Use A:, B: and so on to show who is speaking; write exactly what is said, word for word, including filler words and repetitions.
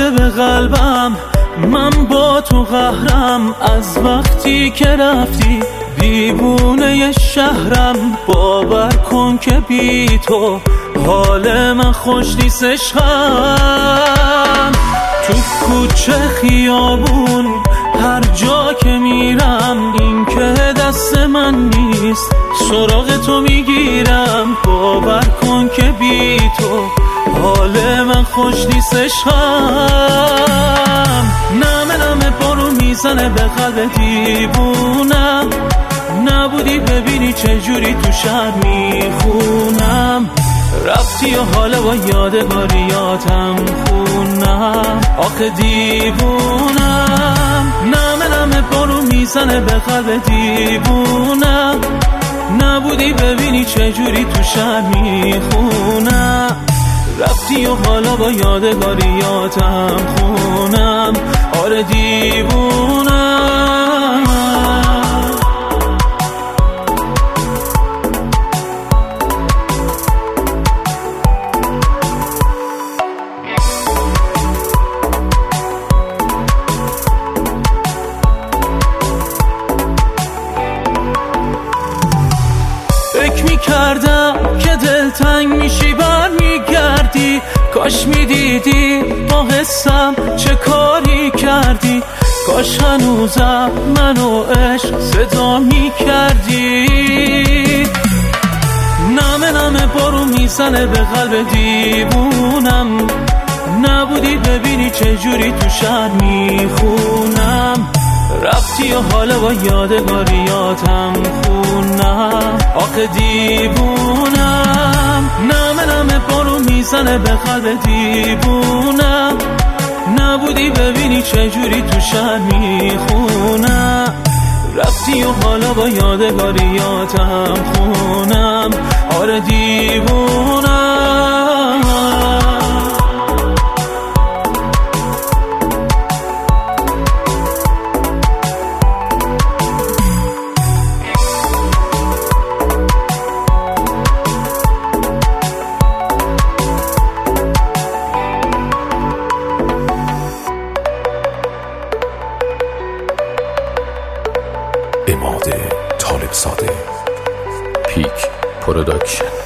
A: زده به قلبم، من با تو قهرم. از وقتی که رفتی دیوونه شهرم، باور کن که بی تو حال من خوش نیست عشقم. تو کوچه خیابون هر جا که میرم، این که دست من نیست سراغ تو میگیرم. باور کن که بی تو حال من خوش نیست عشقم. نمه نمه بارو میزنه به قلب دیوونم، نبودی ببینی چجوری تو شهر میخونم. رفتی و حالا با یادگاریاتم خونم. آخه دیوونم، نمه نمه بارو میزنه به قلب دیوونم، نبودی ببینی چجوری تو شهر میخونم. رفتی و حالا با یادگاریاتم خونم. آره دیوونم. فکر میکردم که دلتنگ میشی بر میگردی، کاش میدیدی با حسم چه کاری کردی. کاش هنوزم منو عشق صدا میکردی. نمه نمه بارو میزنه به قلب دیوونم، نبودی ببینی چجوری تو شهر میخونم. رفتی و حالا با یادگاریاتم خونم. آخه دیوونم، نمه نمه بارو میزنه به قلب دیوونم، نبودی ببینی چجوری تو شهر میخونم. رفتی و حالا با یادگاریاتم خونم. آره دیوونم.
B: اماده طالب زاده، پیک پروداکشن.